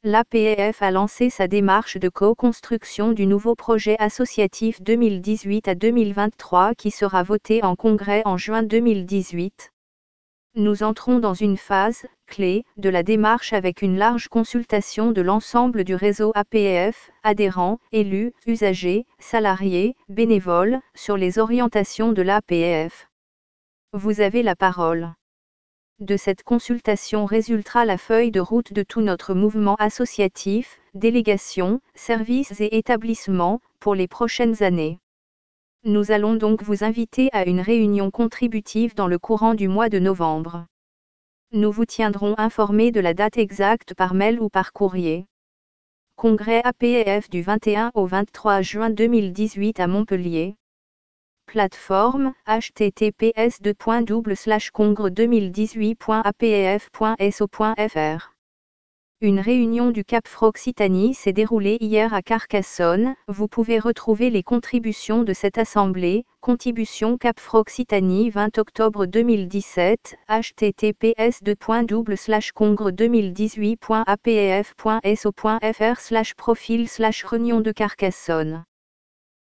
L'APF a lancé sa démarche de co-construction du nouveau projet associatif 2018 à 2023 qui sera voté en congrès en juin 2018. Nous entrons dans une phase clé de la démarche avec une large consultation de l'ensemble du réseau APF, adhérents, élus, usagers, salariés, bénévoles, sur les orientations de l'APF. Vous avez la parole. De cette consultation résultera la feuille de route de tout notre mouvement associatif, délégations, services et établissements, pour les prochaines années. Nous allons donc vous inviter à une réunion contributive dans le courant du mois de novembre. Nous vous tiendrons informés de la date exacte par mail ou par courrier. Congrès APF du 21 au 23 juin 2018 à Montpellier. Plateforme https://congre2018.apf.so.fr. Une réunion du CAP Occitanie s'est déroulée hier à Carcassonne. Vous pouvez retrouver les contributions de cette assemblée. Contribution CAP Occitanie 20 octobre 2017. https://congre2018.apf.so.fr/profil/réunion de Carcassonne.